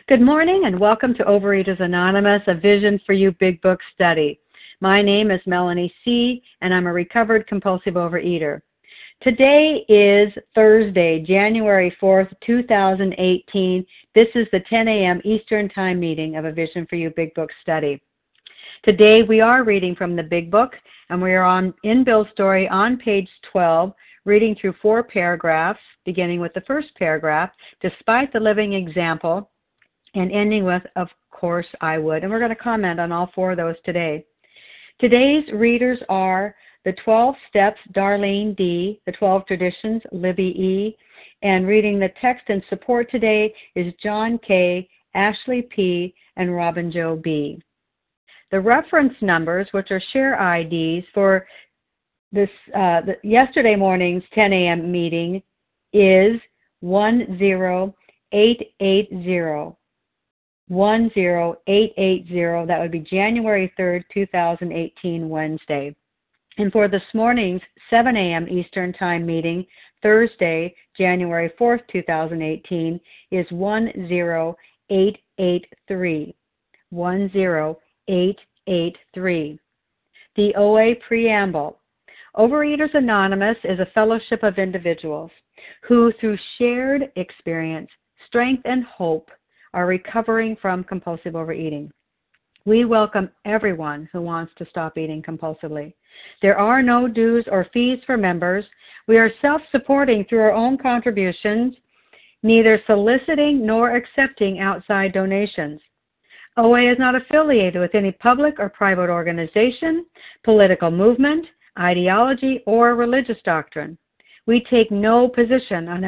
Good morning and welcome to Overeaters Anonymous, a Vision for You Big Book study. My name is Melanie C., and I'm a recovered compulsive overeater. Today is Thursday, January 4th, 2018. This is the 10 a.m. Eastern Time meeting of a Vision for You Big Book study. Today we are reading from the Big Book, and we are in Bill's story on page 12, reading through 4 paragraphs, beginning with the first paragraph, Despite the Living Example, and ending with, Of Course I Would. And we're going to comment on all 4 of those today. Today's readers are the 12 Steps, Darlene D., the 12 Traditions, Libby E., and reading the text and support today is John K., Ashley P., and Robin Jo B. The reference numbers, which are share IDs for this yesterday morning's 10 a.m. meeting, is 10880. 10880. That would be January 3rd, 2018, Wednesday. And for this morning's 7 a.m. Eastern Time meeting, Thursday, January 4th, 2018, is 10883. 10883. The OA Preamble. Overeaters Anonymous is a fellowship of individuals who, through shared experience, strength, and hope, are recovering from compulsive overeating. We welcome everyone who wants to stop eating compulsively. There are no dues or fees for members. We are self-supporting through our own contributions, neither soliciting nor accepting outside donations. OA is not affiliated with any public or private organization, political movement, ideology, or religious doctrine. We take no position on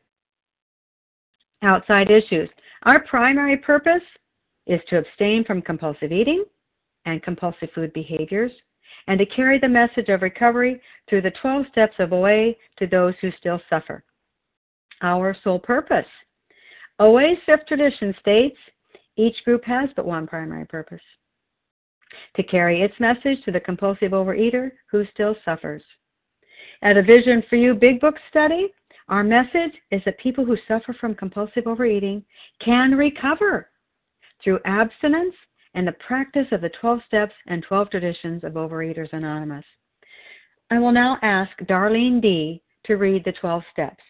outside issues. Our primary purpose is to abstain from compulsive eating and compulsive food behaviors, and to carry the message of recovery through the 12 steps of OA to those who still suffer. Our sole purpose. OA's 5th tradition states, each group has but one primary purpose: to carry its message to the compulsive overeater who still suffers. At a Vision for You Big Book study, our message is that people who suffer from compulsive overeating can recover through abstinence and the practice of the 12 steps and 12 traditions of Overeaters Anonymous. I will now ask Darlene D. to read the 12 steps.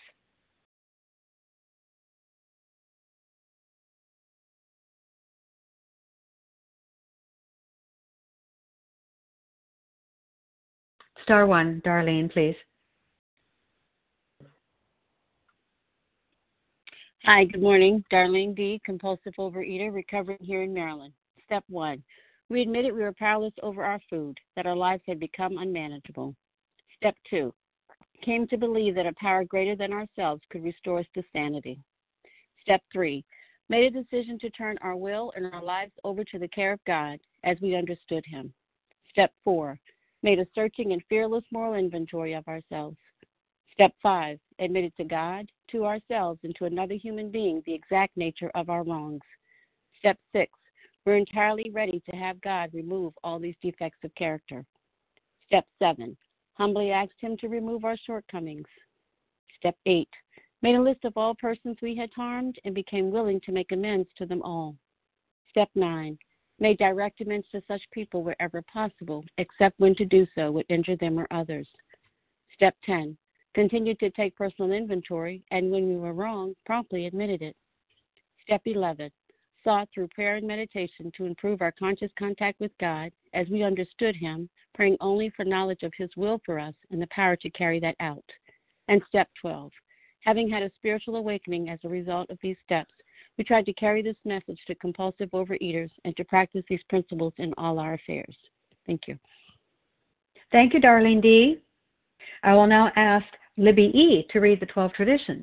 Star 1, Darlene, please. Hi, good morning. Darlene D., compulsive overeater, recovering here in Maryland. Step 1. We admitted we were powerless over our food, that our lives had become unmanageable. Step 2. Came to believe that a power greater than ourselves could restore us to sanity. Step 3. Made a decision to turn our will and our lives over to the care of God as we understood Him. Step 4. Made a searching and fearless moral inventory of ourselves. Step 5, admitted to God, to ourselves, and to another human being the exact nature of our wrongs. Step 6, we're entirely ready to have God remove all these defects of character. Step 7, humbly asked Him to remove our shortcomings. Step 8, made a list of all persons we had harmed and became willing to make amends to them all. Step 9, made direct amends to such people wherever possible, except when to do so would injure them or others. Step 10, continued to take personal inventory, and when we were wrong, promptly admitted it. Step 11, sought through prayer and meditation to improve our conscious contact with God as we understood Him, praying only for knowledge of His will for us and the power to carry that out. And step 12, having had a spiritual awakening as a result of these steps, we tried to carry this message to compulsive overeaters and to practice these principles in all our affairs. Thank you. Thank you, Darlene D. I will now ask Libby E. to read the 12 traditions.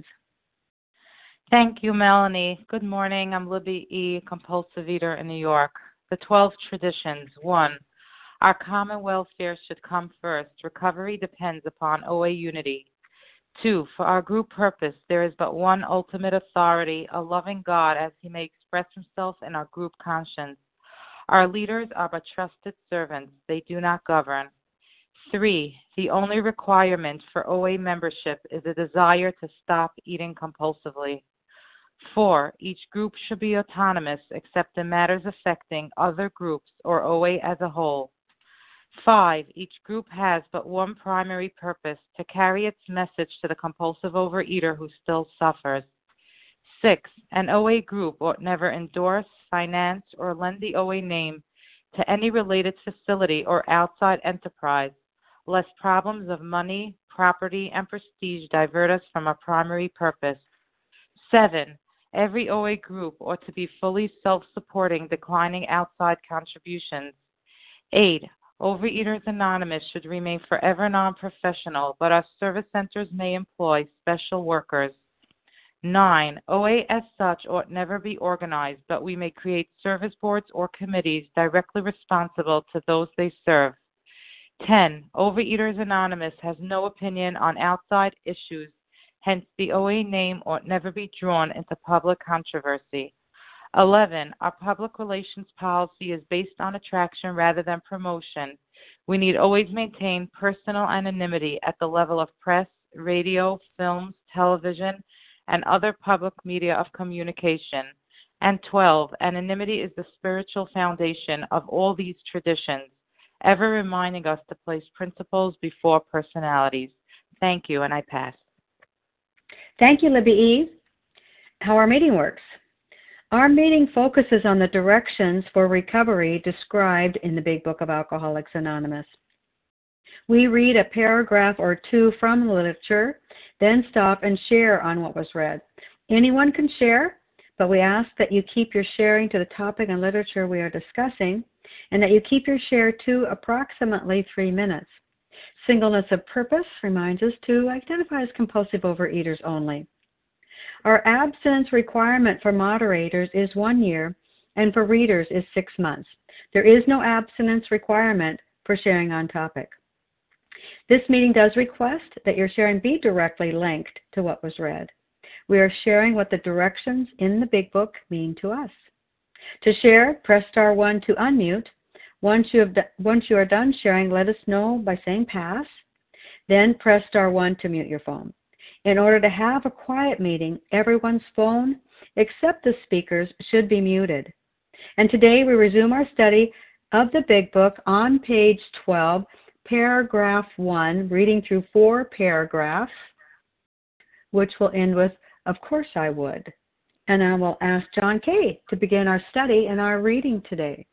Thank you, Melanie. Good morning. I'm Libby E., compulsive eater in New York. The 12 traditions. 1. Our common welfare should come first. Recovery depends upon OA unity. 2. For our group purpose, there is but one ultimate authority, a loving God as He may express Himself in our group conscience. Our leaders are but trusted servants. They do not govern. 3. The only requirement for OA membership is a desire to stop eating compulsively. 4. Each group should be autonomous except in matters affecting other groups or OA as a whole. 5. Each group has but one primary purpose, to carry its message to the compulsive overeater who still suffers. 6. An OA group ought never endorse, finance, or lend the OA name to any related facility or outside enterprise, lest problems of money, property, and prestige divert us from our primary purpose. 7. Every OA group ought to be fully self-supporting, declining outside contributions. 8. Overeaters Anonymous should remain forever non-professional, but our service centers may employ special workers. 9. OA as such ought never be organized, but we may create service boards or committees directly responsible to those they serve. 10. Overeaters Anonymous has no opinion on outside issues, hence the OA name ought never be drawn into public controversy. 11. Our public relations policy is based on attraction rather than promotion. We need always maintain personal anonymity at the level of press, radio, films, television, and other public media of communication. And 12. Anonymity is the spiritual foundation of all these traditions, ever reminding us to place principles before personalities. Thank you, and I pass. Thank you, Libby E. How our meeting works. Our meeting focuses on the directions for recovery described in the Big Book of Alcoholics Anonymous. We read a paragraph or two from the literature, then stop and share on what was read. Anyone can share, but we ask that you keep your sharing to the topic and literature we are discussing, and that you keep your share to approximately 3 minutes. Singleness of purpose reminds us to identify as compulsive overeaters only. Our abstinence requirement for moderators is 1 year, and for readers is 6 months. There is no abstinence requirement for sharing on topic. This meeting does request that your sharing be directly linked to what was read. We are sharing what the directions in the Big Book mean to us. To share, press star 1 to unmute. Once you are done sharing, let us know by saying pass. Then press star 1 to mute your phone. In order to have a quiet meeting, everyone's phone, except the speaker's, should be muted. And today we resume our study of the Big Book on page 12, paragraph 1, reading through 4 paragraphs, which will end with, "Of course I would." And I will ask John K. to begin our study and our reading today.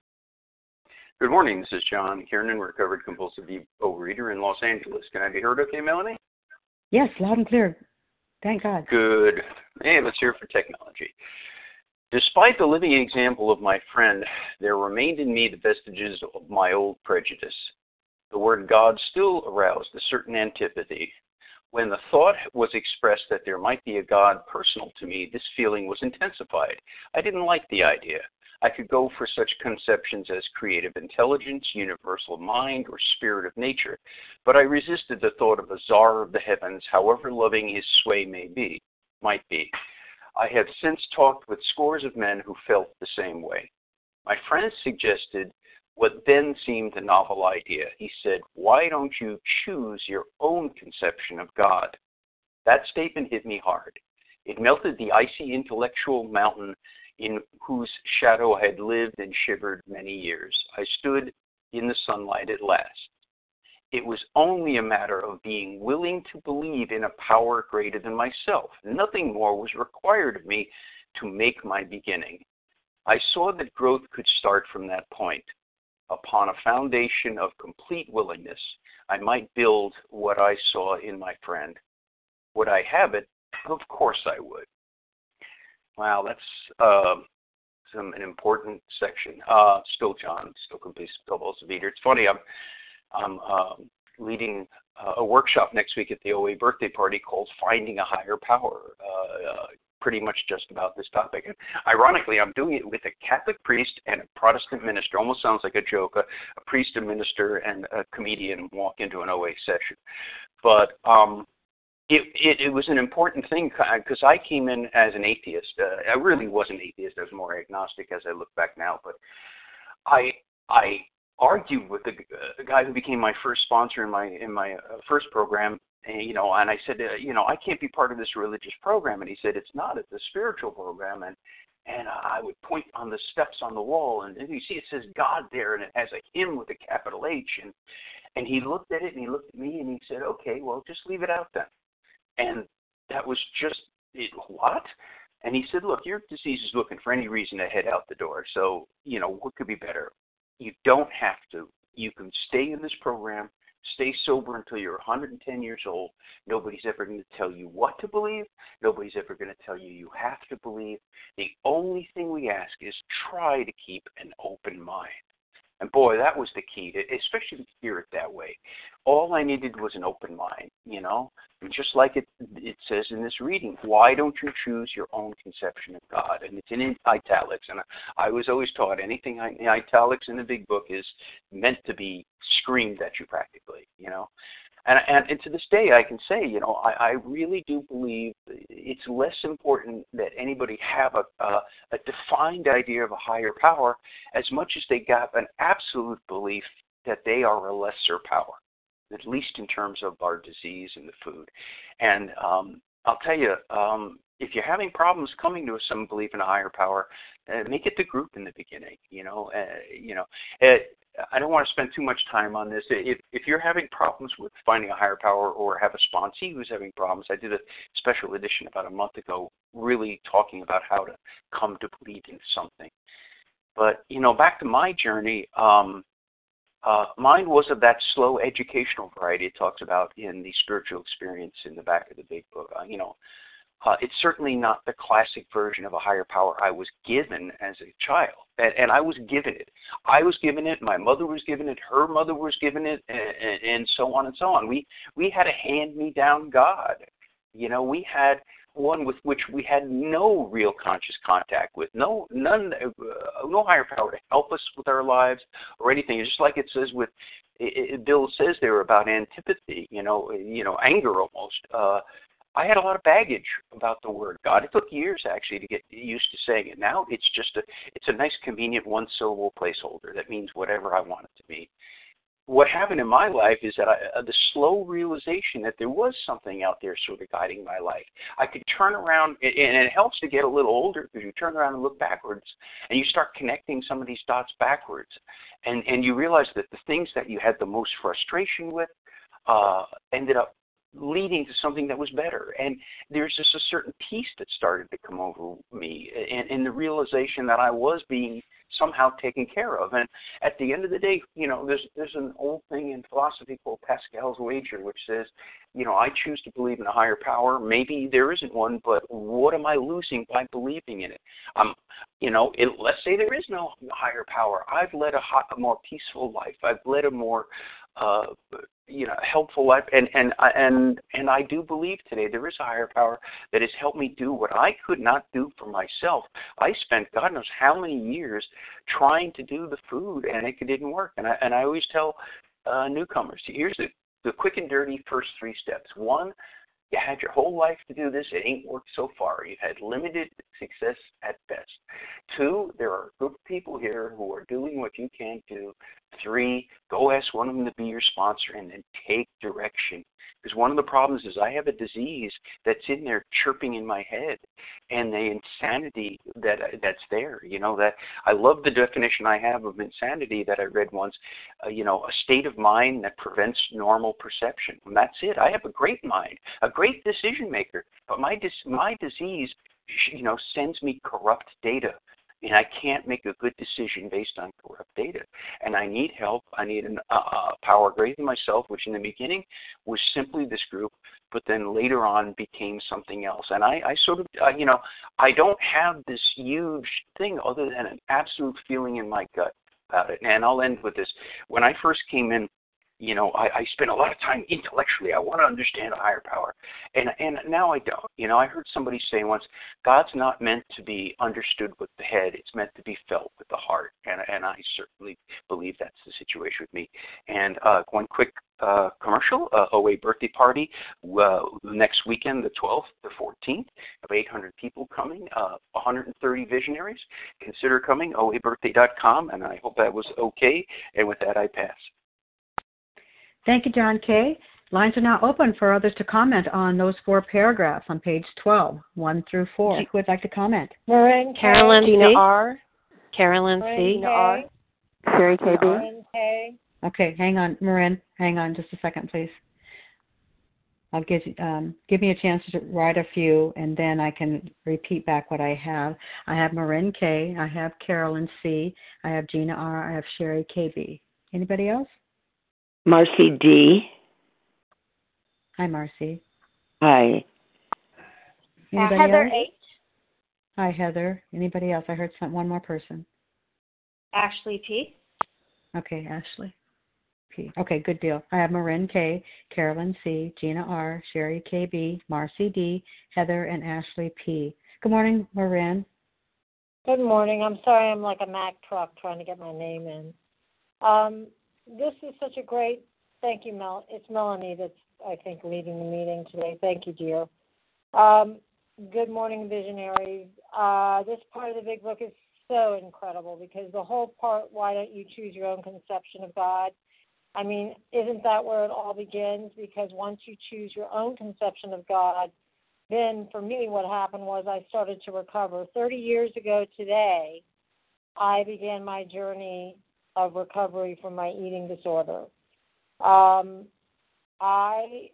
Good morning. This is John Kiernan, recovered compulsive overeater in Los Angeles. Can I be heard okay, Melanie? Yes, loud and clear. Thank God. Good. Hey, let's hear for technology. Despite the living example of my friend, there remained in me the vestiges of my old prejudice. The word God still aroused a certain antipathy. When the thought was expressed that there might be a God personal to me, this feeling was intensified. I didn't like the idea. I could go for such conceptions as creative intelligence, universal mind, or spirit of nature, but I resisted the thought of a czar of the heavens, however loving his sway might be. I have since talked with scores of men who felt the same way. My friend suggested what then seemed a novel idea. He said, "Why don't you choose your own conception of God?" That statement hit me hard. It melted the icy intellectual mountain in whose shadow I had lived and shivered many years. I stood in the sunlight at last. It was only a matter of being willing to believe in a power greater than myself. Nothing more was required of me to make my beginning. I saw that growth could start from that point. Upon a foundation of complete willingness, I might build what I saw in my friend. Would I have it? Of course I would. Wow, that's an important section. Still John, still compulsive eater. It's funny, I'm leading a workshop next week at the OA birthday party called Finding a Higher Power, pretty much just about this topic. And ironically, I'm doing it with a Catholic priest and a Protestant minister. Almost sounds like a joke. A priest, a minister, and a comedian walk into an OA session. But it was an important thing because I came in as an atheist. I really was an atheist. I was more agnostic as I look back now. But I argued with the guy who became my first sponsor in my first program And, and I said, I can't be part of this religious program. And he said, it's not. It's a spiritual program. And I would point on the steps on the wall, and you see it says God there, and it has a hymn with a capital H. And he looked at it, and he looked at me, and he said, okay, well, just leave it out then. And that was just, what? And he said, look, your disease is looking for any reason to head out the door. So, what could be better? You don't have to. You can stay in this program, stay sober until you're 110 years old. Nobody's ever going to tell you what to believe. Nobody's ever going to tell you you have to believe. The only thing we ask is try to keep an open mind. And boy, that was the key, especially to hear it that way. All I needed was an open mind, And just like it says in this reading, why don't you choose your own conception of God? And it's in italics. And I was always taught anything in italics in the big book is meant to be screamed at you practically, And to this day, I can say, I really do believe it's less important that anybody have a defined idea of a higher power as much as they got an absolute belief that they are a lesser power, at least in terms of our disease and the food. And I'll tell you, if you're having problems coming to some belief in a higher power, make it the group in the beginning, I don't want to spend too much time on this. If you're having problems with finding a higher power or have a sponsee who's having problems, I did a special edition about a month ago really talking about how to come to believe in something. But, back to my journey, mine was of that slow educational variety it talks about in the spiritual experience in the back of the big book. It's certainly not the classic version of a higher power I was given as a child. And I was given it. I was given it. My mother was given it. Her mother was given it, and so on and so on. We had a hand-me-down God. We had one with which we had no real conscious contact with, no higher power to help us with our lives or anything. It's just like it says with Bill says there about antipathy, anger almost. I had a lot of baggage about the word God. It took years actually to get used to saying it. Now it's a nice, convenient one-syllable placeholder that means whatever I want it to be. What happened in my life is that the slow realization that there was something out there sort of guiding my life. I could turn around, and it helps to get a little older because you turn around and look backwards, and you start connecting some of these dots backwards, and you realize that the things that you had the most frustration with ended up leading to something that was better. And there's just a certain peace that started to come over me and the realization that I was being somehow taken care of. And at the end of the day, there's an old thing in philosophy called Pascal's wager, which says, I choose to believe in a higher power. Maybe there isn't one, but what am I losing by believing in it? Let's say there is no higher power. I've led a more peaceful life. I've led a more helpful life, and I do believe today there is a higher power that has helped me do what I could not do for myself. I spent God knows how many years trying to do the food, and it didn't work. And I always tell newcomers, here's the quick and dirty first 3 steps. 1, you had your whole life to do this. It ain't worked so far. You've had limited success at best. 2, there are a group of people here who are doing what you can't do. 3, go ask one of them to be your sponsor and then take direction. Because one of the problems is I have a disease that's in there chirping in my head, and the insanity that's there. That I love the definition I have of insanity that I read once. A state of mind that prevents normal perception. And that's it. I have a great mind, a great decision maker, but my disease, sends me corrupt data. And I can't make a good decision based on corrupt data. And I need help. I need a power greater than myself, which in the beginning was simply this group, but then later on became something else. And I sort of, I don't have this huge thing other than an absolute feeling in my gut about it. And I'll end with this. When I first came in, I spent a lot of time intellectually. I want to understand a higher power. And now I don't. I heard somebody say once, God's not meant to be understood with the head. It's meant to be felt with the heart. And I certainly believe that's the situation with me. And one quick commercial, OA birthday party next weekend, the 12th, the 14th, of 800 people coming, 130 visionaries. Consider coming, oabirthday.com, and I hope that was okay. And with that, I pass. Thank you, John K. Lines are now open for others to comment on those 4 paragraphs on page 12, 1 through 4. Who would like to comment? Marin K. Carolyn Gina C. R. Carolyn Marin C. Gina R. Sherry KB. Marin K. Okay, hang on, Marin. Hang on just a second, please. I'll give me a chance to write a few, and then I can repeat back what I have. I have Marin K. I have Carolyn C. I have Gina R. I have Sherry KB. Anybody else? Marcy D. Hi, Marcy. Hi. Anybody Heather else? H. Hi, Heather. Anybody else? I heard one more person. Ashley P. Okay, Ashley P. Okay, good deal. I have Marin K., Carolyn C., Gina R., Sherry KB, Marcy D., Heather, and Ashley P. Good morning, Marin. Good morning. I'm sorry I'm like a Mack truck trying to get my name in. This is such a great, thank you, Mel. It's Melanie that's, I think, leading the meeting today. Thank you, dear. Good morning, visionaries. This part of the big book is so incredible because the whole part, why don't you choose your own conception of God? I mean, isn't that where it all begins? Because once you choose your own conception of God, then for me what happened was I started to recover. 30 years ago today, I began my journey of recovery from my eating disorder. I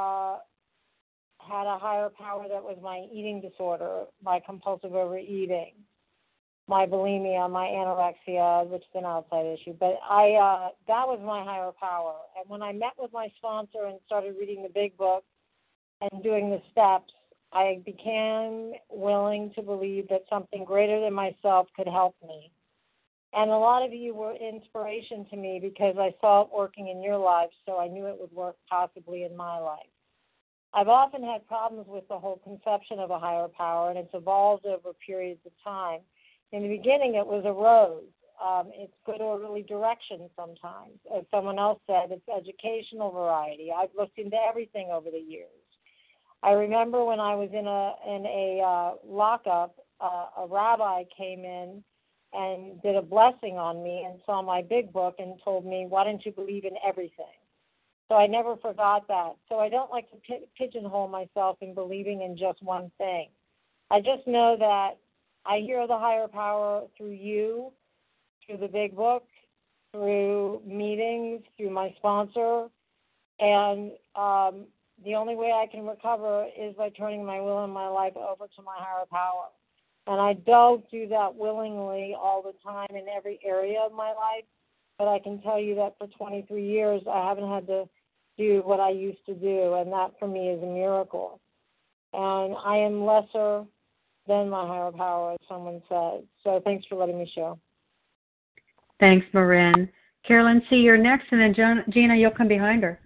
had a higher power that was my eating disorder, my compulsive overeating, my bulimia, my anorexia, which is an outside issue. But that was my higher power. And when I met with my sponsor and started reading the big book and doing the steps, I became willing to believe that something greater than myself could help me. And a lot of you were inspiration to me because I saw it working in your lives, so I knew it would work possibly in my life. I've often had problems with the whole conception of a higher power, and it's evolved over periods of time. In the beginning, it was a rose. It's good orderly direction sometimes. As someone else said, it's educational variety. I've looked into everything over the years. I remember when I was in a lockup, a rabbi came in and did a blessing on me and saw my big book and told me, why don't you believe in everything? So I never forgot that. So I don't like to pigeonhole myself in believing in just one thing. I just know that I hear the higher power through you, through the big book, through meetings, through my sponsor, and the only way I can recover is by turning my will and my life over to my higher power. And I don't do that willingly all the time in every area of my life, but I can tell you that for 23 years I haven't had to do what I used to do, and that for me is a miracle. And I am lesser than my higher power, as someone said. So thanks for letting me share. Thanks, Marin. Carolyn C., you're next, and then Gina, you'll come behind her.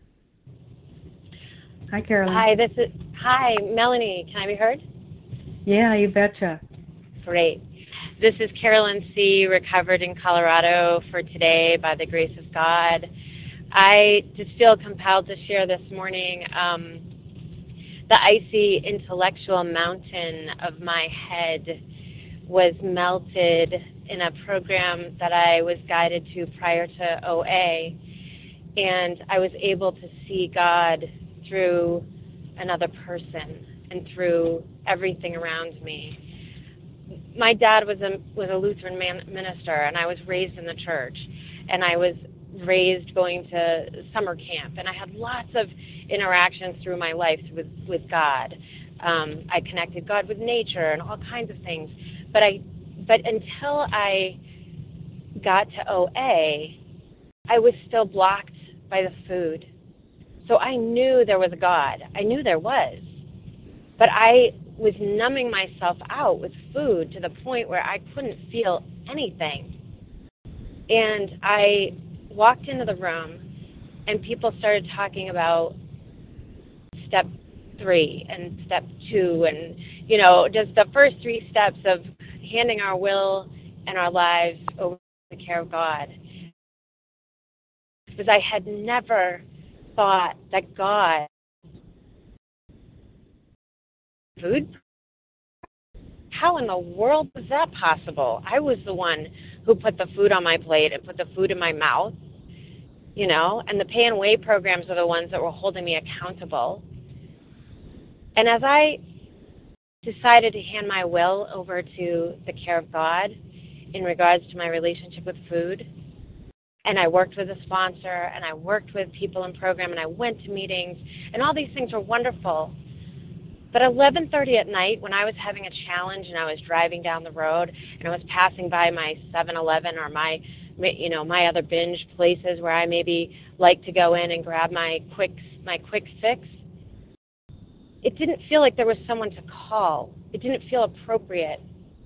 Hi, Carolyn. Hi, Melanie. Can I be heard? Yeah, you betcha. Great. This is Carolyn C., recovered in Colorado for today by the grace of God. I just feel compelled to share this morning the icy intellectual mountain of my head was melted in a program that I was guided to prior to OA, and I was able to see God through another person and through everything around me. My dad was a Lutheran minister, and I was raised in the church, and I was raised going to summer camp, and I had lots of interactions through my life with God. I connected God with nature and all kinds of things, but until I got to OA, I was still blocked by the food. So I knew there was a God. I knew there was, but I was numbing myself out with food to the point where I couldn't feel anything. And I walked into the room, and people started talking about step 3 and step 2 and, just the first 3 steps of handing our will and our lives over to the care of God. Because I had never thought that God food. How in the world was that possible? I was the one who put the food on my plate and put the food in my mouth. and the pay and weigh programs are the ones that were holding me accountable. And as I decided to hand my will over to the care of God in regards to my relationship with food, and I worked with a sponsor, and I worked with people in program, and I went to meetings, and all these things were wonderful. But at 11:30 at night, when I was having a challenge and I was driving down the road and I was passing by my 7-Eleven or my other binge places where I maybe like to go in and grab my quick fix, it didn't feel like there was someone to call. It didn't feel appropriate.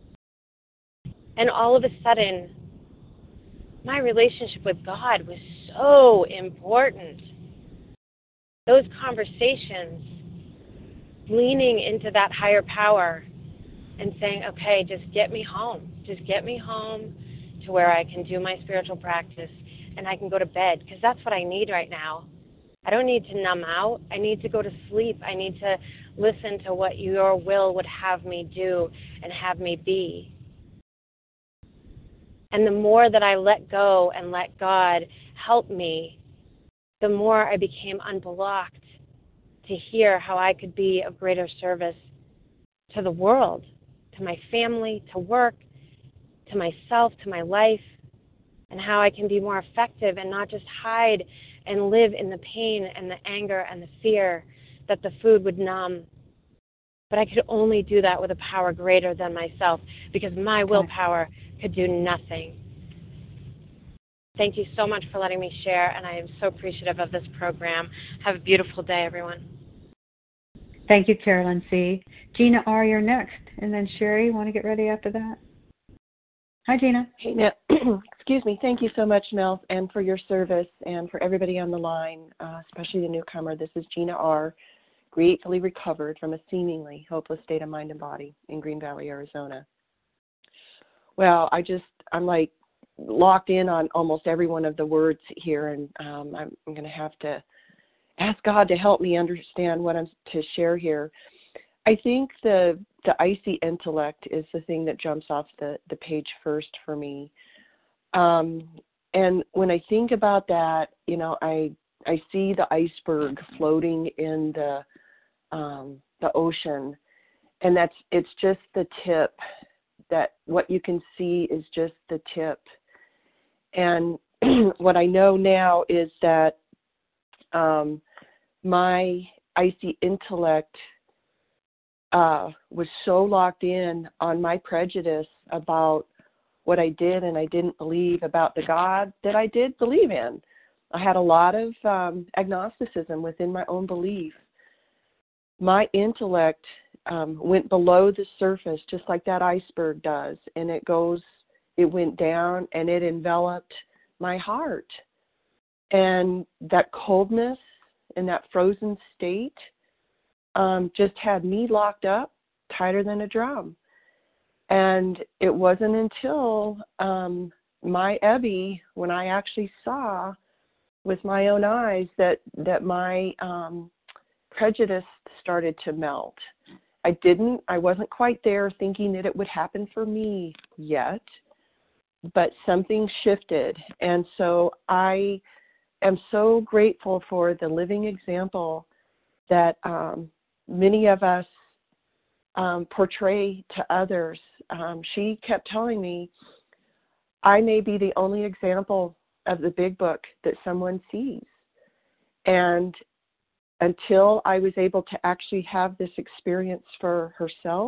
And all of a sudden, my relationship with God was so important. Those conversations, leaning into that higher power and saying, okay, just get me home. Just get me home to where I can do my spiritual practice and I can go to bed, because that's what I need right now. I don't need to numb out. I need to go to sleep. I need to listen to what your will would have me do and have me be. And the more that I let go and let God help me, the more I became unblocked to hear how I could be of greater service to the world, to my family, to work, to myself, to my life, and how I can be more effective and not just hide and live in the pain and the anger and the fear that the food would numb. But I could only do that with a power greater than myself, because my willpower could do nothing. Thank you so much for letting me share, and I am so appreciative of this program. Have a beautiful day, everyone. Thank you, Carolyn C. Gina R., you're next. And then Sherry, want to get ready after that? Hi, Gina. Hey, Mel. Excuse me. Thank you so much, Mel, and for your service, and for everybody on the line, especially the newcomer. This is Gina R., gratefully recovered from a seemingly hopeless state of mind and body in Green Valley, Arizona. Well, I'm like locked in on almost every one of the words here, and I'm going to have to ask God to help me understand what I'm to share here. I think the icy intellect is the thing that jumps off the page first for me. And when I think about that, I see the iceberg floating in the ocean, and it's just the tip. That what you can see is just the tip. And what I know now is that my icy intellect was so locked in on my prejudice about what I did and I didn't believe about the God that I did believe in. I had a lot of agnosticism within my own belief. My intellect went below the surface just like that iceberg does, and it went down and it enveloped my heart. And that coldness and that frozen state just had me locked up tighter than a drum. And it wasn't until my Ebby, when I actually saw with my own eyes that my prejudice started to melt. I wasn't quite there thinking that it would happen for me yet, but something shifted. And so I am so grateful for the living example that many of us portray to others. She kept telling me, I may be the only example of the big book that someone sees. And until I was able to actually have this experience for herself,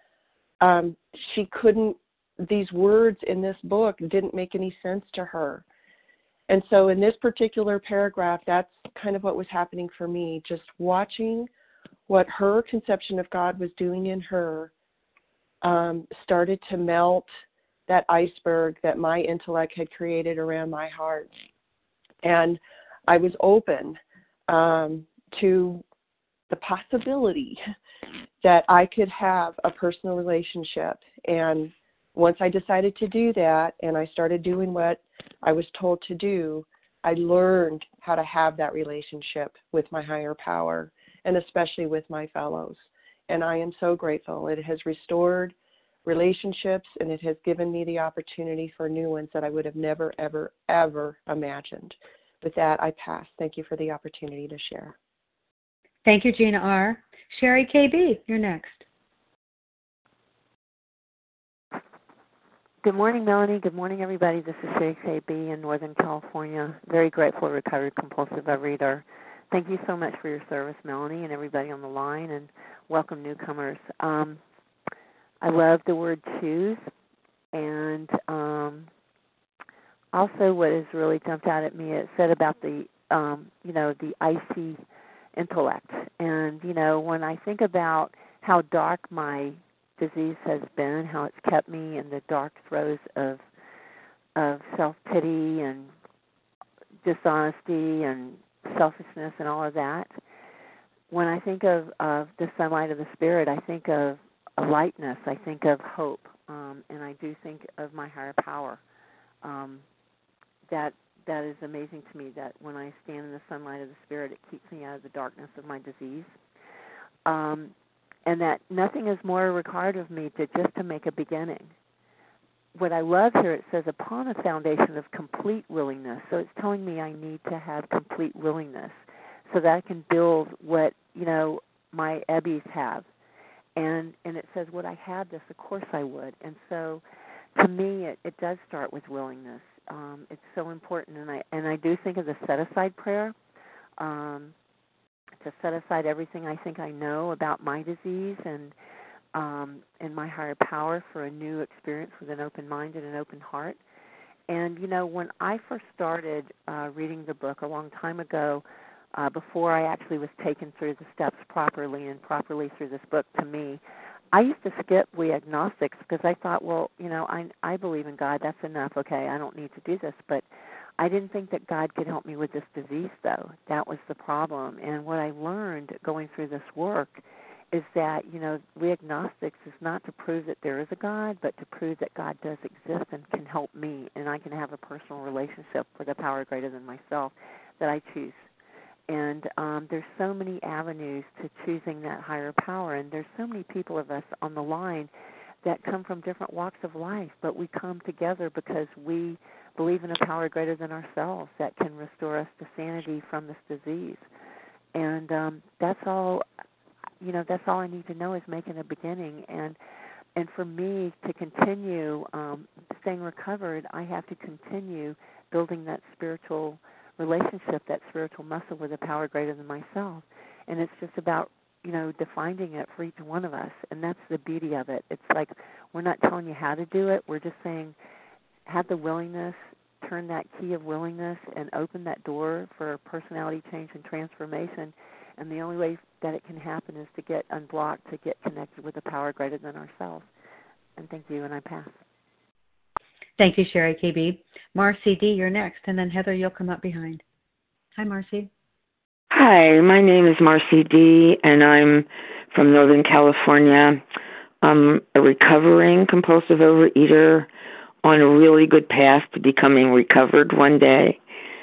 these words in this book didn't make any sense to her. And so in this particular paragraph, that's kind of what was happening for me, just watching what her conception of God was doing in her started to melt that iceberg that my intellect had created around my heart. And I was open to the possibility that I could have a personal relationship. And once I decided to do that and I started doing what I was told to do, I learned how to have that relationship with my higher power and especially with my fellows. And I am so grateful. It has restored relationships and it has given me the opportunity for new ones that I would have never, ever, ever imagined. with that, I pass. Thank you for the opportunity to share. Thank you, Gina R. Sherry KB, you're next. Good morning, Melanie. Good morning, everybody. This is Sherry KB in Northern California. Very grateful, recovered compulsive overeater. Thank you so much for your service, Melanie, and everybody on the line, and welcome newcomers. I love the word choose, and also what has really jumped out at me, it said about the icy intellect. And, when I think about how dark my disease has been, how it's kept me in the dark throes of self-pity and dishonesty and selfishness and all of that, when I think of the sunlight of the Spirit, I think of a lightness, I think of hope, and I do think of my higher power. That is amazing to me, that when I stand in the sunlight of the Spirit, it keeps me out of the darkness of my disease. And that nothing is more required of me just to make a beginning. What I love here, it says, upon a foundation of complete willingness. So it's telling me I need to have complete willingness so that I can build what, my Ebbies have. And it says, would I have this? Of course I would. And so to me, it does start with willingness. It's so important. And I do think of the set-aside prayer, to set aside everything I think I know about my disease and my higher power for a new experience with an open mind and an open heart. And, when I first started reading the book a long time ago, before I actually was taken through the steps properly and properly through this book to me, I used to skip we agnostics because I thought, well, I believe in God. That's enough. Okay, I don't need to do this. But I didn't think that God could help me with this disease, though. That was the problem. And what I learned going through this work is that, we agnostics is not to prove that there is a God, but to prove that God does exist and can help me, and I can have a personal relationship with a power greater than myself that I choose. And there's so many avenues to choosing that higher power, and there's so many people of us on the line that come from different walks of life, but we come together because we believe in a power greater than ourselves that can restore us to sanity from this disease. And that's all, that's all I need to know is making a beginning. And for me to continue staying recovered, I have to continue building that spiritual relationship, that spiritual muscle with a power greater than myself. And it's just about, defining it for each one of us. And that's the beauty of it. It's like we're not telling you how to do it. We're just saying have the willingness, turn that key of willingness, and open that door for personality change and transformation. And the only way that it can happen is to get unblocked, to get connected with a power greater than ourselves. And thank you, and I pass. Thank you, Sherry KB. Marcy D., you're next, and then Heather, you'll come up behind. Hi, Marcy. Hi, my name is Marcy D., and I'm from Northern California. I'm a recovering compulsive overeater on a really good path to becoming recovered one day.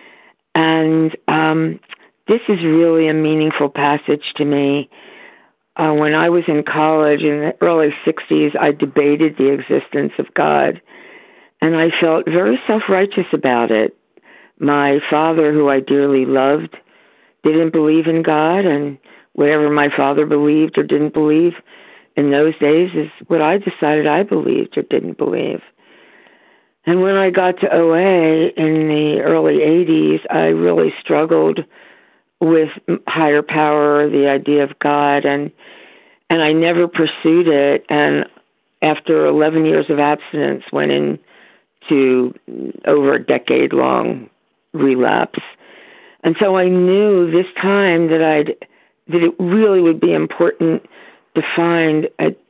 And this is really a meaningful passage to me. When I was in college in the early 60s, I debated the existence of God, and I felt very self-righteous about it. My father, who I dearly loved, didn't believe in God, and whatever my father believed or didn't believe in those days is what I decided I believed or didn't believe. And when I got to OA in the early 80s, I really struggled with higher power, the idea of God, and I never pursued it. And after 11 years of abstinence, went into over a decade-long relapse. And so I knew this time that it really would be important to find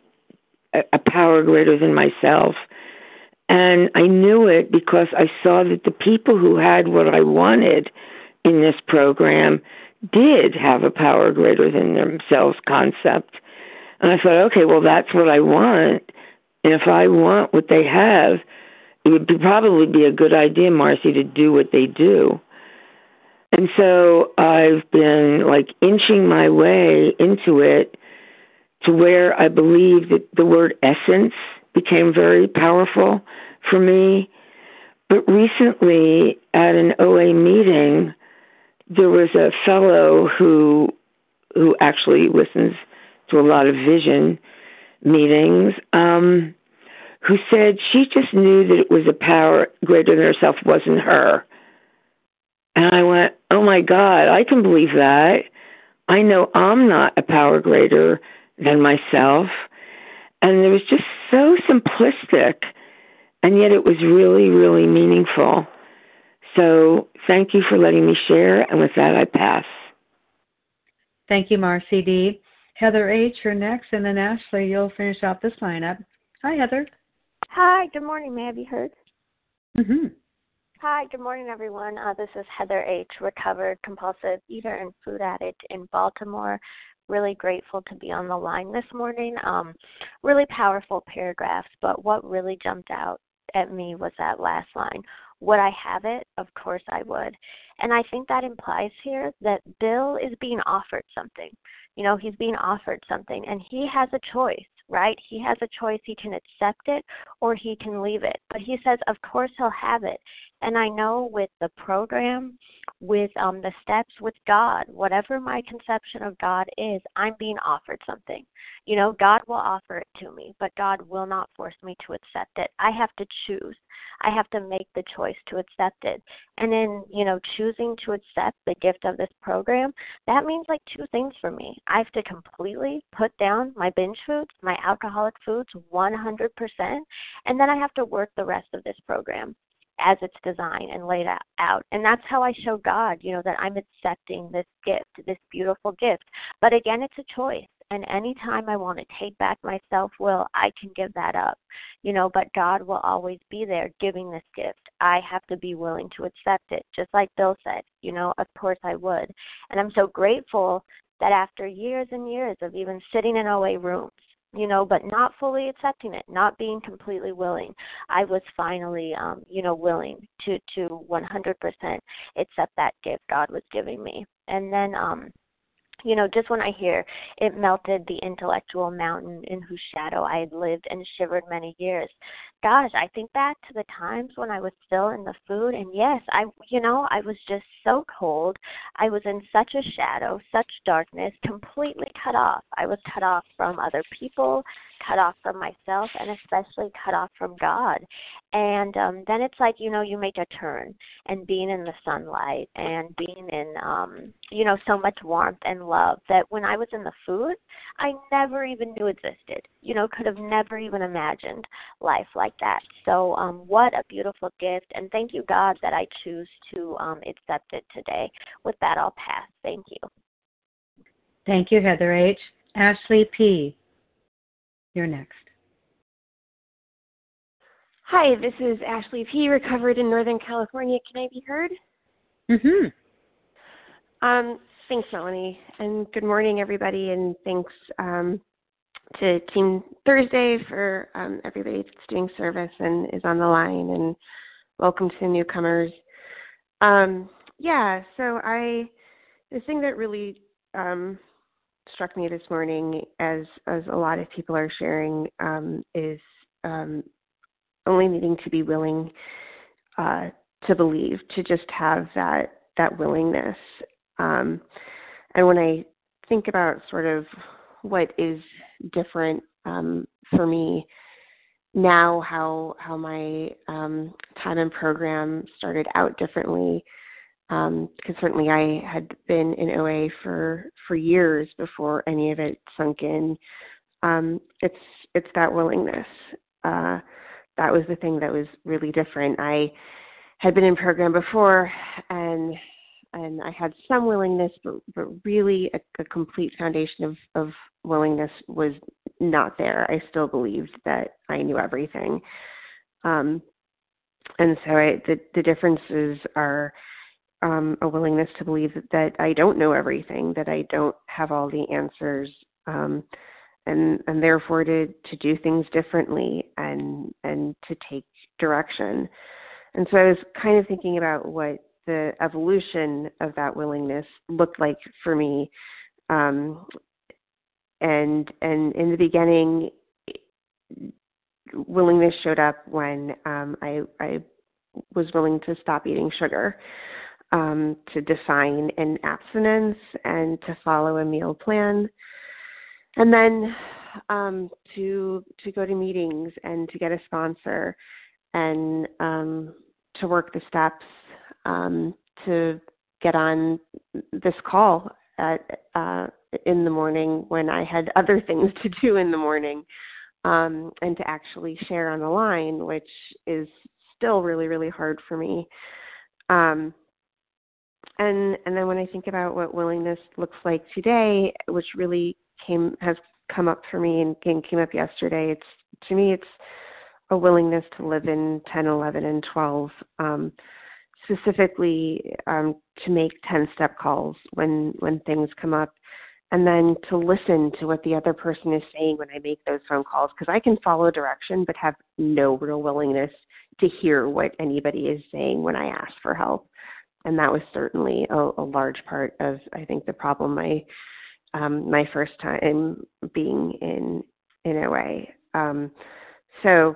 a power greater than myself. And I knew it because I saw that the people who had what I wanted in this program did have a power greater than themselves concept. And I thought, okay, well, that's what I want. And if I want what they have, it would probably be a good idea, Marcy, to do what they do. And so I've been inching my way into it to where I believe that the word essence became very powerful for me. But recently at an OA meeting, there was a fellow who actually listens to a lot of vision meetings, who said she just knew that it was a power greater than herself, wasn't her. And I went, oh my God, I can believe that. I know I'm not a power greater than myself. And it was just so simplistic, and yet it was really, really meaningful. So thank you for letting me share, and with that, I pass. Thank you, Marcy D. Heather H., you're next, and then Ashley, you'll finish out this lineup. Hi, Heather. Hi, good morning. May I be heard? Mm-hmm. Hi, good morning, everyone. This is Heather H., recovered compulsive eater and food addict in Baltimore. Really grateful to be on the line this morning. Really powerful paragraphs, but what really jumped out at me was that last line. Would I have it? Of course I would. And I think that implies here that Bill is being offered something. You know, he's being offered something, and he has a choice, right? He has a choice. He can accept it or he can leave it. But he says, of course he'll have it. And I know with the program, with the steps with God, whatever my conception of God is, I'm being offered something. You know, God will offer it to me, but God will not force me to accept it. I have to choose. I have to make the choice to accept it. And in, you know, choosing to accept the gift of this program, that means like two things for me. I have to completely put down my binge foods, my alcoholic foods, 100%, and then I have to work the rest of this program as it's designed and laid out. And that's how I show God, you know, that I'm accepting this gift, this beautiful gift. But again, it's a choice. And anytime I want to take back my self-will, I can give that up, you know, but God will always be there giving this gift. I have to be willing to accept it, just like Bill said, you know, of course I would. And I'm so grateful that after years and years of even sitting in OA rooms, you know, but not fully accepting it, not being completely willing, I was finally, you know, willing to 100% accept that gift God was giving me. And then, you know, just when I hear it melted the intellectual mountain in whose shadow I had lived and shivered many years. Gosh, I think back to the times when I was still in the food, and yes, I was just so cold. I was in such a shadow, such darkness, completely cut off. I was cut off from other people, cut off from myself, and especially cut off from God. And then it's like, you know, you make a turn, and being in the sunlight and being in, you know, so much warmth and love that when I was in the food, I never even knew existed, you know, could have never even imagined life like that. So what a beautiful gift. And thank you, God, that I choose to accept it today. With that, I'll pass. Thank you. Thank you, Heather H. Ashley P., you're next. Hi, this is Ashley P., recovered in Northern California. Can I be heard? Mm-hmm. Thanks, Melanie, and good morning, everybody, and thanks to Team Thursday for everybody that's doing service and is on the line, and welcome to the newcomers. So the thing that really struck me this morning, as a lot of people are sharing, is only needing to be willing to believe, to just have that willingness. And when I think about sort of what is different for me now, how my time and program started out differently, because certainly I had been in OA for years before any of it sunk in. It's that willingness. That was the thing that was really different. I had been in program before, and I had some willingness, but really a complete foundation of willingness was not there. I still believed that I knew everything. And so the differences are a willingness to believe that I don't know everything, that I don't have all the answers, and therefore to do things differently and to take direction. And so I was kind of thinking about what the evolution of that willingness looked like for me. And in the beginning, willingness showed up when I was willing to stop eating sugar. to define an abstinence and to follow a meal plan, and then to go to meetings and to get a sponsor and to work the steps to get on this call in the morning when I had other things to do in the morning, and to actually share on the line, which is still really, really hard for me. And then when I think about what willingness looks like today, which really has come up for me and came up yesterday, to me it's a willingness to live in 10, 11, and 12, specifically to make 10-step calls when things come up, and then to listen to what the other person is saying when I make those phone calls, because I can follow direction but have no real willingness to hear what anybody is saying when I ask for help. And that was certainly a large part of, I think, the problem my first time being in OA. So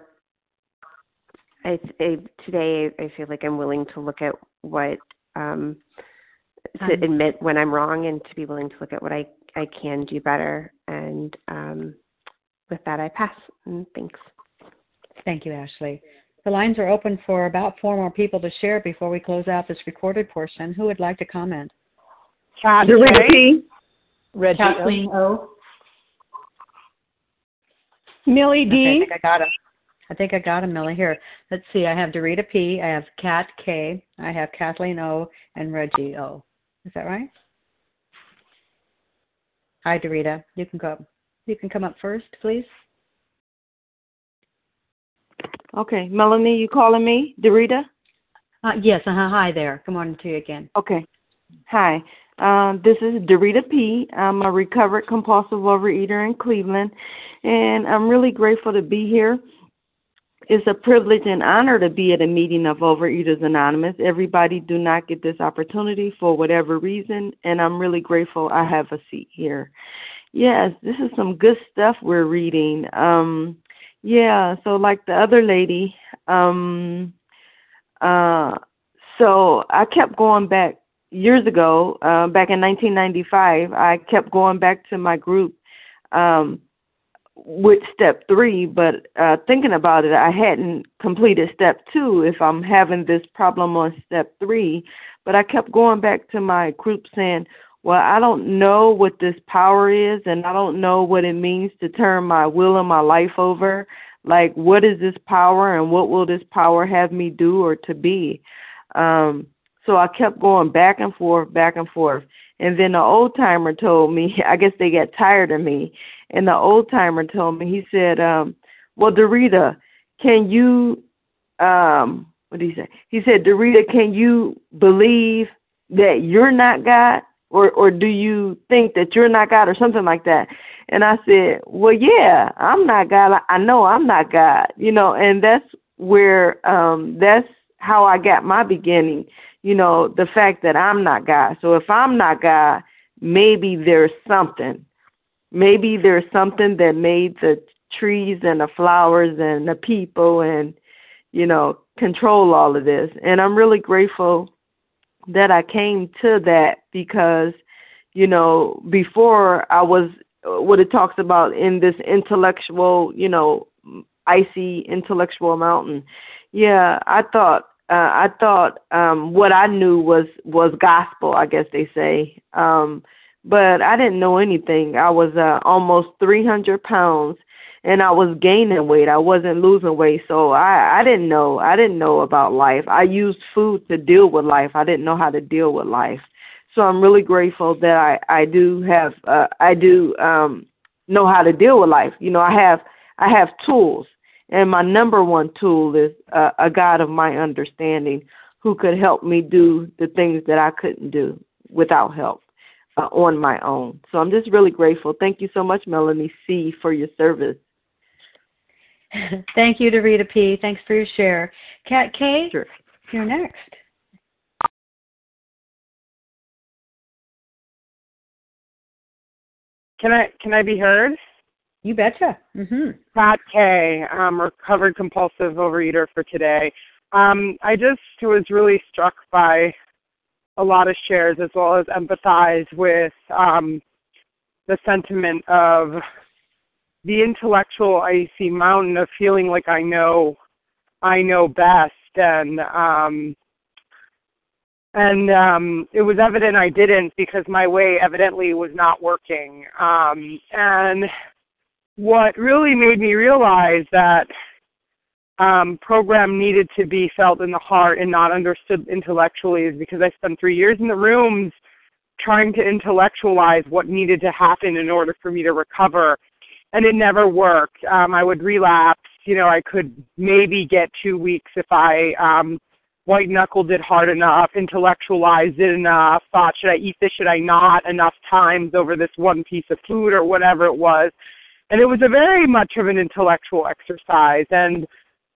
today I feel like I'm willing to look at what, to admit when I'm wrong and to be willing to look at what I can do better. And with that, I pass. And thanks. Thank you, Ashley. The lines are open for about 4 more people to share before we close out this recorded portion. Who would like to comment? Dorita P. Reggie Kathleen O. Millie D. Okay, I think I got him, Millie. Here, let's see. I have Dorita P. I have Kat K. I have Kathleen O. and Reggie O. Is that right? Hi, Dorita. You can come up first, please. Okay, Melanie, you calling me, Dorita? Yes. Hi there. Good morning to you again. Okay. Hi. This is Dorita P. I'm a recovered compulsive overeater in Cleveland, and I'm really grateful to be here. It's a privilege and honor to be at a meeting of Overeaters Anonymous. Everybody do not get this opportunity for whatever reason, and I'm really grateful I have a seat here. Yes, this is some good stuff we're reading. So like the other lady, so I kept going back years ago, back in 1995, I kept going back to my group with step 3, but thinking about it, I hadn't completed step 2 if I'm having this problem on step 3. But I kept going back to my group saying, well, I don't know what this power is, and I don't know what it means to turn my will and my life over. Like, what is this power, and what will this power have me do or to be? So I kept going back and forth. And then the old-timer told me, I guess they got tired of me, and the old-timer told me, he said, well, Dorita, can you, what did he say? He said, Dorita, can you believe that you're not God? Or do you think that you're not God, or something like that? And I said, well, yeah, I'm not God. I know I'm not God, and that's where, that's how I got my beginning, the fact that I'm not God. So if I'm not God, maybe there's something. Maybe there's something that made the trees and the flowers and the people and, control all of this. And I'm really grateful that I came to that because, before I was what it talks about in this intellectual, icy intellectual mountain. Yeah, I thought what I knew was gospel, I guess they say. But I didn't know anything. I was almost 300 pounds, and I was gaining weight. I wasn't losing weight, so I didn't know. I didn't know about life. I used food to deal with life. I didn't know how to deal with life. So I'm really grateful that I do know how to deal with life. I have tools, and my number one tool is a God of my understanding who could help me do the things that I couldn't do without help on my own. So I'm just really grateful. Thank you so much, Melanie C., for your service. Thank you, Dorita P. Thanks for your share. Kat K., sure. You're next. Can I be heard? You betcha. Pat K. Recovered compulsive overeater for today. I just was really struck by a lot of shares as well as empathize with the sentiment of the intellectual icy mountain of feeling like I know best, and it was evident I didn't, because my way evidently was not working. And what really made me realize that program needed to be felt in the heart and not understood intellectually is because I spent 3 years in the rooms trying to intellectualize what needed to happen in order for me to recover, and it never worked. I would relapse. I could maybe get 2 weeks if I white-knuckled it hard enough, intellectualized it enough, thought, should I eat this, should I not, enough times over this one piece of food or whatever it was. And it was a very much of an intellectual exercise. And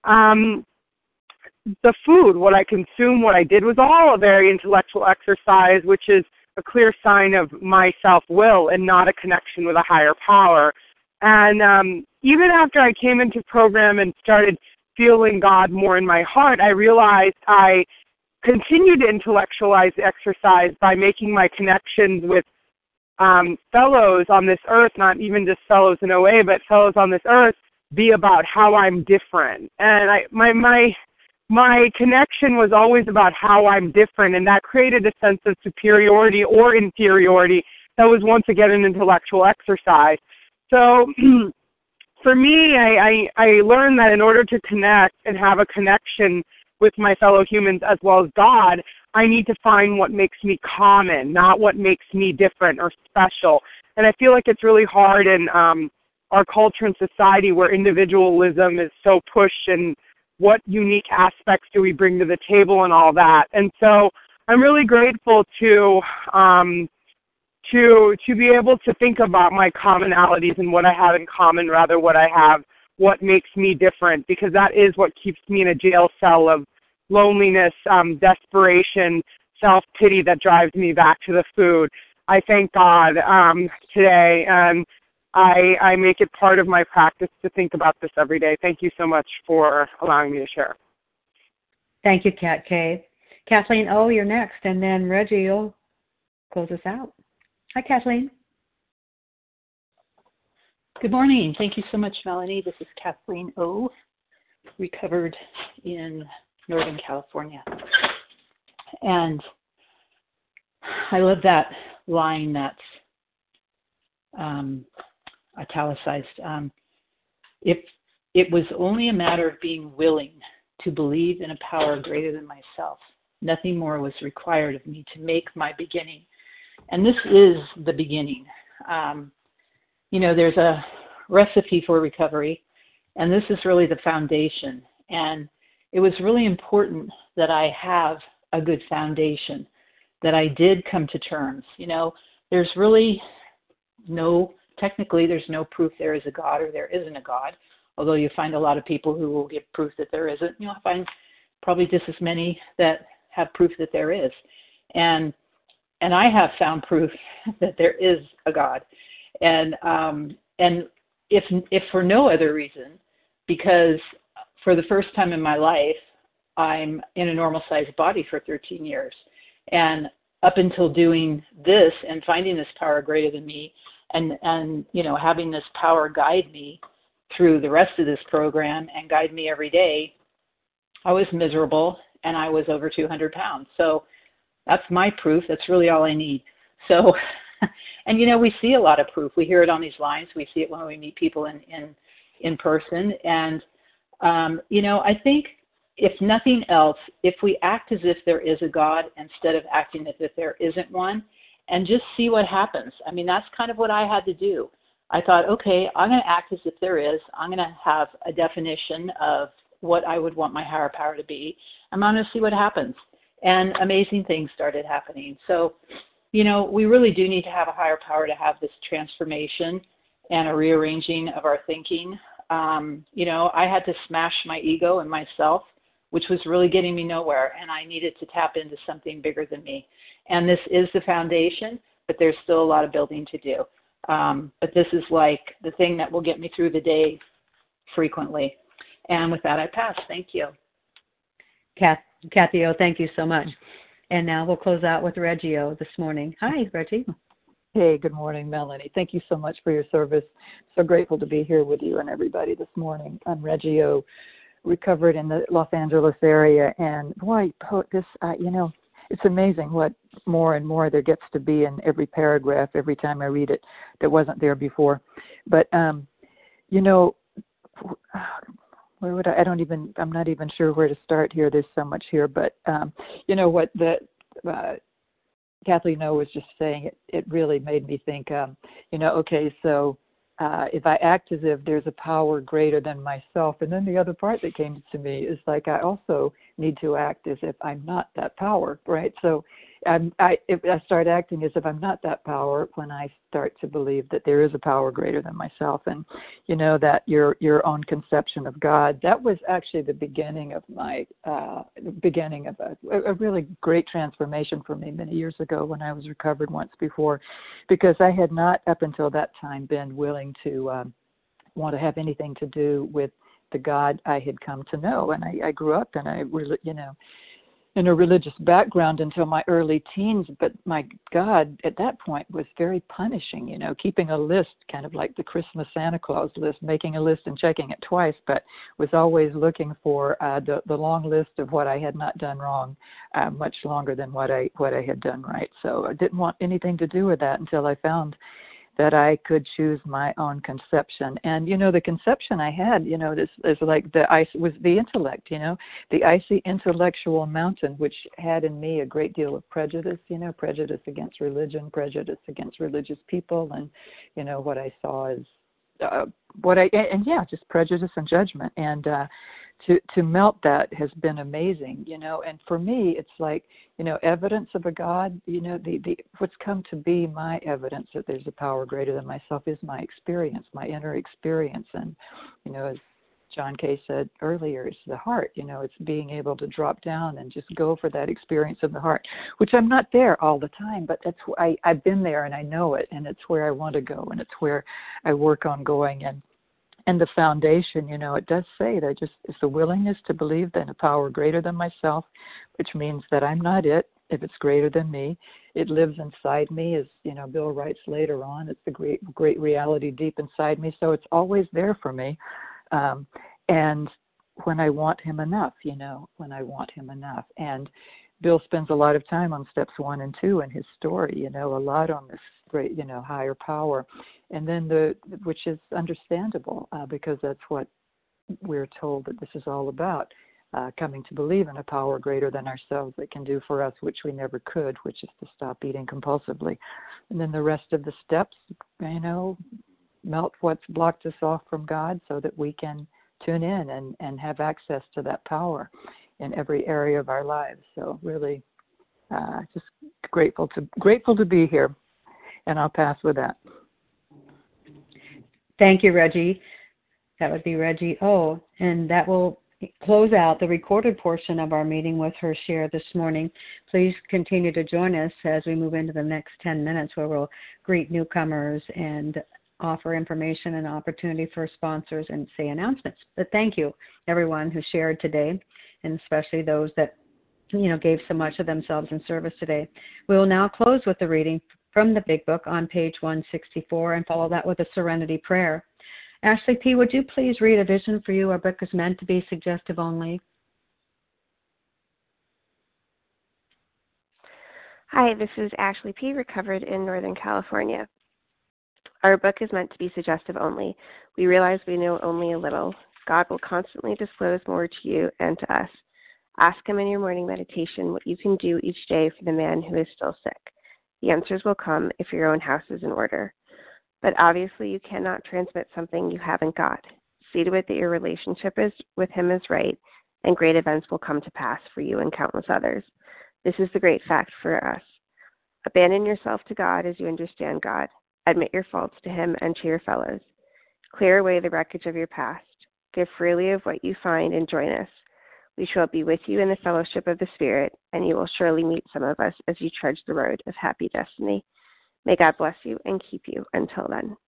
the food, what I consumed, what I did was all a very intellectual exercise, which is a clear sign of my self-will and not a connection with a higher power. And even after I came into program and started feeling God more in my heart, I realized I continued to intellectualize the exercise by making my connections with fellows on this earth, not even just fellows in OA, but fellows on this earth, be about how I'm different. And my connection was always about how I'm different, and that created a sense of superiority or inferiority that was once again an intellectual exercise. So for me, I learned that in order to connect and have a connection with my fellow humans as well as God, I need to find what makes me common, not what makes me different or special. And I feel like it's really hard in our culture and society where individualism is so pushed, and what unique aspects do we bring to the table and all that. And so I'm really grateful to be able to think about my commonalities and what I have in common, rather what makes me different, because that is what keeps me in a jail cell of loneliness, desperation, self-pity that drives me back to the food. I thank God today, and I make it part of my practice to think about this every day. Thank you so much for allowing me to share. Thank you, Kat K. Kathleen O., you're next, and then Reggie, you'll close us out. Hi, Kathleen. Good morning. Thank you so much, Melanie. This is Kathleen O., recovered in Northern California. And I love that line that's italicized. If it was only a matter of being willing to believe in a power greater than myself, nothing more was required of me to make my beginning. And this is the beginning. There's a recipe for recovery, and this is really the foundation. And it was really important that I have a good foundation, that I did come to terms. There's really technically there's no proof there is a God or there isn't a God, although you find a lot of people who will give proof that there isn't. I find probably just as many that have proof that there is. And I have found proof that there is a God. And if for no other reason, because for the first time in my life, I'm in a normal-sized body for 13 years. And up until doing this and finding this power greater than me, and having this power guide me through the rest of this program and guide me every day, I was miserable, and I was over 200 pounds. So that's my proof. That's really all I need. So, and we see a lot of proof. We hear it on these lines. We see it when we meet people in person. And, I think if nothing else, if we act as if there is a God instead of acting as if there isn't one, and just see what happens. I mean, that's kind of what I had to do. I thought, okay, I'm going to act as if there is. I'm going to have a definition of what I would want my higher power to be. I'm going to see what happens. And amazing things started happening. So, we really do need to have a higher power to have this transformation and a rearranging of our thinking. I had to smash my ego and myself, which was really getting me nowhere, and I needed to tap into something bigger than me. And this is the foundation, but there's still a lot of building to do. But this is like the thing that will get me through the day frequently. And with that, I pass. Thank you. Kathy O., thank you so much. And now we'll close out with Reggio this morning. Hi, Reggie. Hey, good morning, Melanie. Thank you so much for your service. So grateful to be here with you and everybody this morning. I'm Reggio, recovered in the Los Angeles area, and boy, this, it's amazing what more and more there gets to be in every paragraph every time I read it that wasn't there before. But, where would I'm not even sure where to start here. There's so much here, but what Kathleen O was just saying, it really made me think, okay, so if I act as if there's a power greater than myself, and then the other part that came to me is like I also need to act as if I'm not that power, right? So if I start acting as if I'm not that power, when I start to believe that there is a power greater than myself, and that your own conception of God, that was actually the beginning of my beginning of a really great transformation for me many years ago when I was recovered once before, because I had not up until that time been willing to want to have anything to do with the God I had come to know, and I grew up in in a religious background until my early teens, but my God at that point was very punishing, keeping a list, kind of like the Christmas Santa Claus list, making a list and checking it twice, but was always looking for the long list of what I had not done wrong, much longer than what I had done right. So I didn't want anything to do with that until I found that I could choose my own conception. And, the conception I had, this is like the ice was the intellect, the icy intellectual mountain, which had in me a great deal of prejudice, prejudice against religion, prejudice against religious people. And, what I saw is just prejudice and judgment. And, to melt that has been amazing, and for me, it's like, evidence of a God, the what's come to be my evidence that there's a power greater than myself is my experience, my inner experience. And, as John Kay said earlier, it's the heart, it's being able to drop down and just go for that experience of the heart, which I'm not there all the time, but that's where I've been there and I know it, and it's where I want to go, and it's where I work on going. And the foundation, it does say that it's the willingness to believe in a power greater than myself, which means that I'm not it. If it's greater than me, it lives inside me, as Bill writes later on. It's the great reality deep inside me. So it's always there for me. And when I want him enough, And Bill spends a lot of time on steps 1 and 2 in his story, a lot on this great, higher power. And then which is understandable because that's what we're told that this is all about, coming to believe in a power greater than ourselves that can do for us, which we never could, which is to stop eating compulsively. And then the rest of the steps, melt what's blocked us off from God so that we can tune in and have access to that power in every area of our lives. So really just grateful to be here. And I'll pass with that. Thank you, Reggie. That would be Reggie O. And that will close out the recorded portion of our meeting with her share this morning. Please continue to join us as we move into the next 10 minutes where we'll greet newcomers and offer information and opportunity for sponsors and say announcements. But thank you, everyone who shared today, and especially those that gave so much of themselves in service today. We will now close with the reading from the Big Book on page 164 and follow that with a serenity prayer. Ashley P., would you please read A Vision for You? Our book is meant to be suggestive only. Hi, this is Ashley P., recovered in Northern California. Our book is meant to be suggestive only. We realize we know only a little. God will constantly disclose more to you and to us. Ask him in your morning meditation what you can do each day for the man who is still sick. The answers will come if your own house is in order. But obviously you cannot transmit something you haven't got. See to it that your relationship with him is right, and great events will come to pass for you and countless others. This is the great fact for us. Abandon yourself to God as you understand God. Admit your faults to him and to your fellows. Clear away the wreckage of your past. Give freely of what you find and join us. We shall be with you in the fellowship of the Spirit, and you will surely meet some of us as you trudge the road of happy destiny. May God bless you and keep you until then.